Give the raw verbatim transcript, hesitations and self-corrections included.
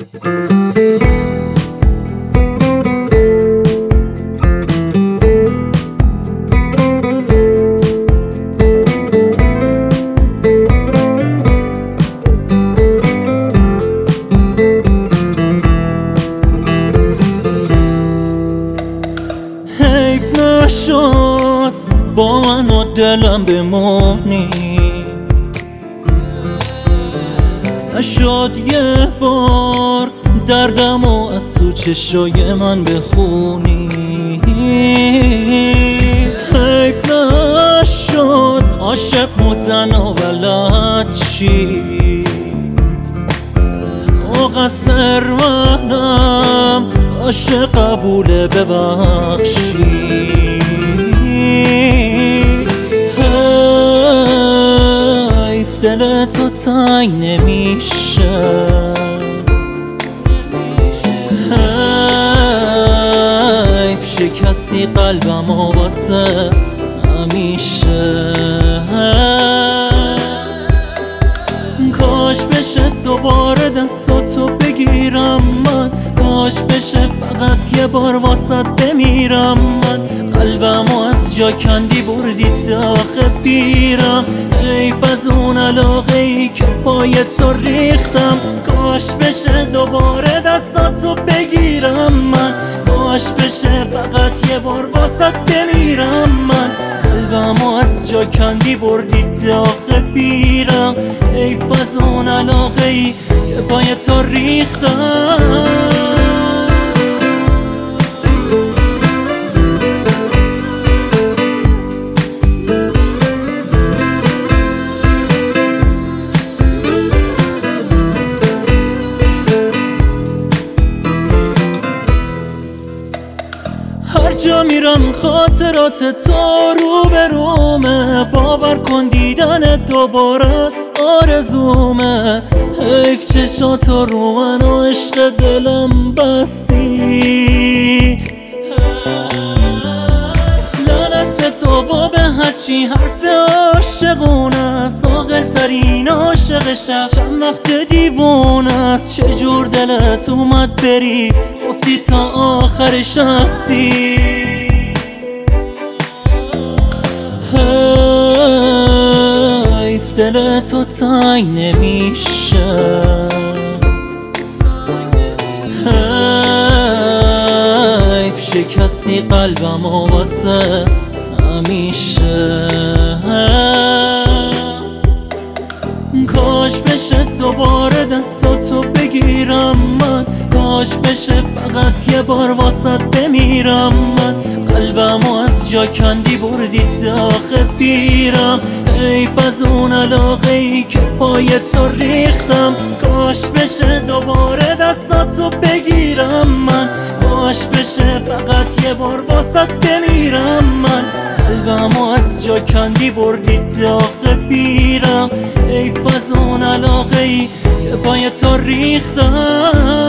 حیف نشد با من و دلم بمونی، نشد یه بار دردم و از تو چشای من بخونی. حیف نشد عاشق بودن و بلد چی، مقصر منم عاشق قبول ببخشی. حیف دل تو تنگ نمیشه، حیف شکستی قلبم و واسه همیشه. کاش بشه دوباره دستاتو بگیرم من، کاش بشه فقط یه بار واسط بمیرم من. قلبمو از جا کندی بردی داخل پیرم، حیف از اون علاقه ای که پای تو ریختم. کاش بشه دوباره دستاتو بگیرم من، کاش بشه فقط یه بار واسط بمیرم من. قلبمو از جا کندی بردی داخل پیرم، حیف از اون علاقه ای که پای تو ریختم. هر جا میرم خاطرات تو رو به رومه، باور کن دیدن دوباره آرزومه. حیف چشاتو رو من و عشق دلم بستی، لعنت به تو و به هرچی حرف عاشقونه است. عاقل ترین عاشق شهر چند وقت دیوونه است. چجور دلت اومد بری گفتی تا آخرش هستی. حیف دل تو تنگ نمیشه، حیف شکستی قلبم و واسه همیشه. کاش بشه دوباره دستاتو بگیرم من، کاش بشه فقط یه بار واسط بمیرم من. قلبمو از جا کندی بردی داخل پیرم، حیف از اون علاقه ای که پای تو ریختم. کاش بشه دوباره دستاتو بگیرم من، کاش بشه فقط یه بار واسط بمیرم من. قلبمو از جا کندی بردی داخل پیرم، حیف از اون علاقه ای که پای تو ریختم.